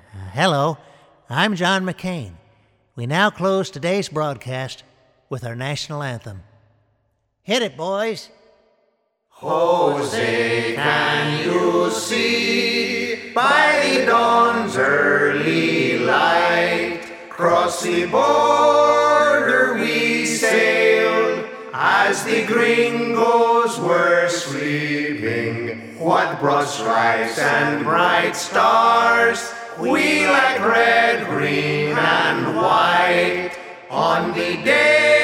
Hello, I'm John McCain. We now close today's broadcast with our national anthem. Hit it, boys. Jose, can you see by the dawn's early light, cross the border we sailed as the gringos were sleeping? What broad stripes and bright stars, we like red, green, and white on the day